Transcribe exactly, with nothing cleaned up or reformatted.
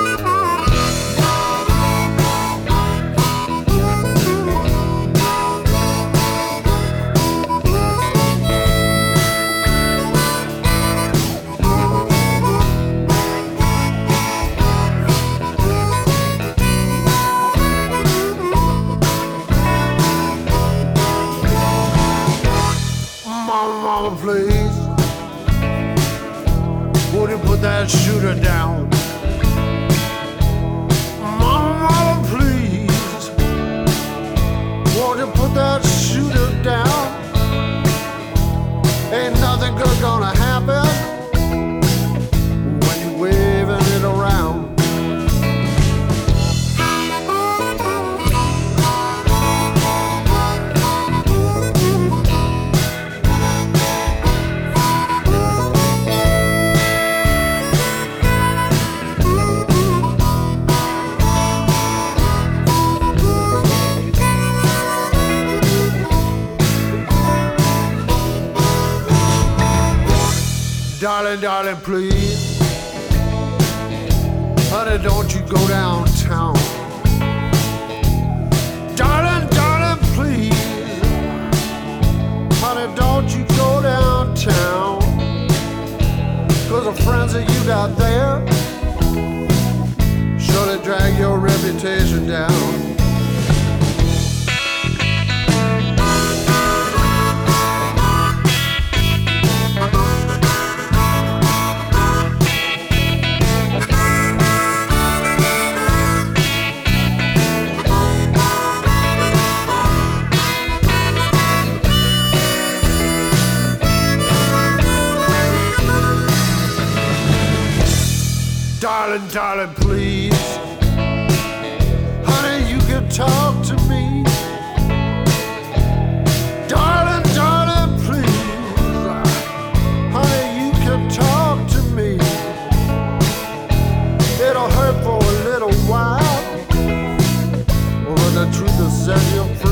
Mama, please, would you put that shooter down? Mama, mama, please, won't you put that shooter down? Ain't nothing good gonna happen when you're waving it around. Darling, darling, please, honey, don't you go downtown. Darling, darling, please, honey, don't you go downtown. Cause the friends that you got there surely drag your reputation down. Darling, darling, please, honey, you can talk to me. Darling, darling, please, honey, you can talk to me. It'll hurt for a little while, but the truth will set you free.